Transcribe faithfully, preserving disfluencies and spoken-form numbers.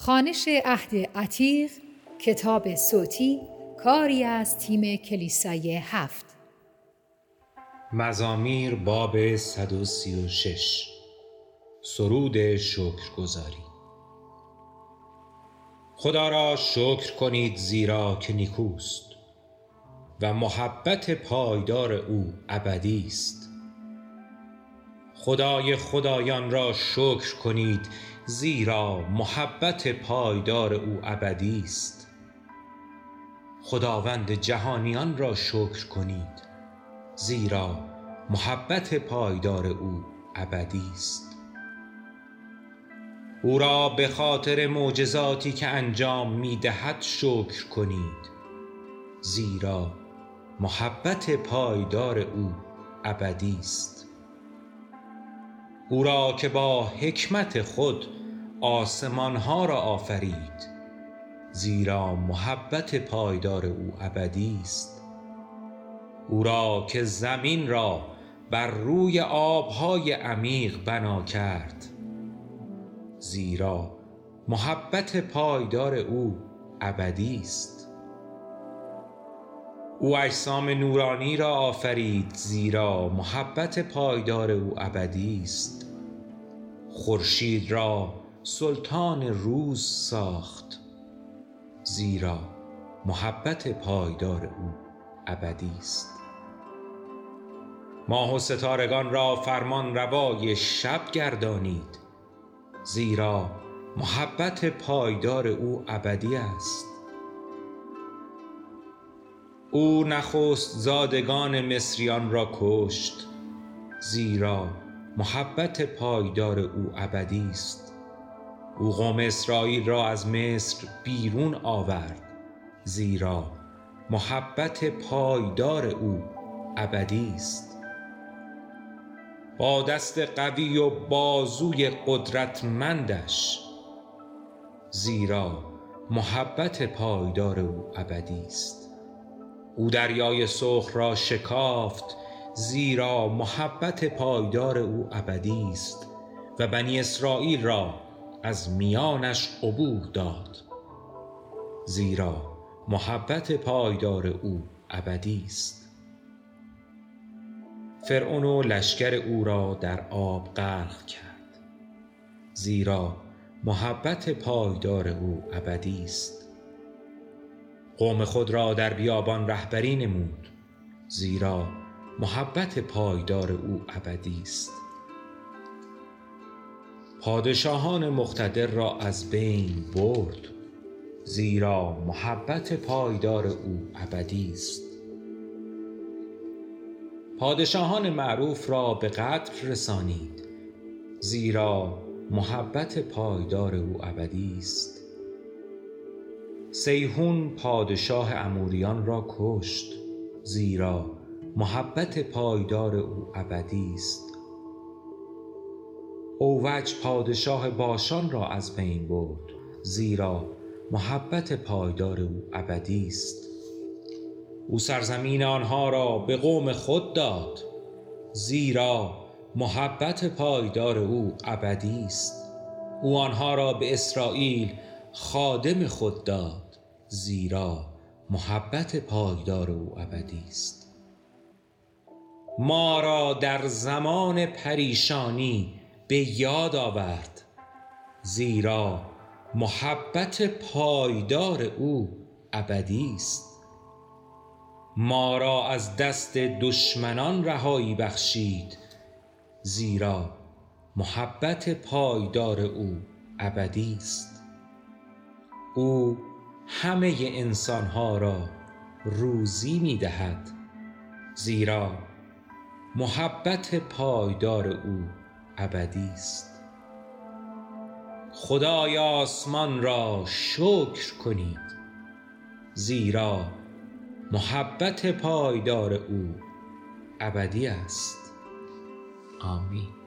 خوانش عهد عتیق، کتاب صوتی، کاری از تیم کلیسای هفت. مزامیر باب صد و سی و شش. سرود شکرگزاری. خدا را شکر کنید زیرا که نیکوست و محبت پایدار او ابدی است. خدای خدایان را شکر کنید زیرا محبت پایدار او ابدی است. خداوند جهانیان را شکر کنید زیرا محبت پایدار او ابدی است. او را به خاطر معجزاتی که انجام می دهد شکر کنید زیرا محبت پایدار او ابدی است. او را که با حکمت خود آسمان ها را آفرید زیرا محبت پایدار او ابدی است. او را که زمین را بر روی آبهای عمیق بنا کرد زیرا محبت پایدار او ابدی است. او اجسام نورانی را آفرید زیرا محبت پایدار او ابدی است. خورشید را سلطان روز ساخت زیرا محبت پایدار او ابدی است. ماه و ستارگان را فرمان روای شب گردانید زیرا محبت پایدار او ابدی است. او نخست زادگان مصریان را کشت زیرا محبت پایدار او ابدی است. او قوم اسرائیل را از مصر بیرون آورد زیرا محبت پایدار او ابدی است. با دست قوی و بازوی قدرتمندش زیرا محبت پایدار او ابدی است. او دریای سرخ را شکافت زیرا محبت پایدار او ابدی است و بنی اسرائیل را از میانش عبور داد زیرا محبت پایدار او ابدی است. فرعون و لشکر او را در آب غرق کرد زیرا محبت پایدار او ابدی است. قوم خود را در بیابان رهبری نمود زیرا محبت پایدار او ابدی است. پادشاهان مقتدر را از بین برد زیرا محبت پایدار او ابدی است. پادشاهان معروف را به قتل رسانید زیرا محبت پایدار او ابدی است. سیحون پادشاه اموریان را کشت زیرا محبت پایدار او ابدی است. اوج پادشاه باشان را از بین برد زیرا محبت پایدار او ابدی است. او سرزمین آنها را به قوم خود داد زیرا محبت پایدار او ابدی است. او آنها را به اسرائیل خادم خود داد زیرا محبت پایدار او ابدی است. ما را در زمان پریشانی به یاد آورد زیرا محبت پایدار او ابدی است. ما را از دست دشمنان رهایی بخشید زیرا محبت پایدار او ابدی است. او همه انسانها را روزی می دهد زیرا محبت پایدار او ابدی است. خدای آسمان را شکر کنید زیرا محبت پایدار او ابدی است. آمین.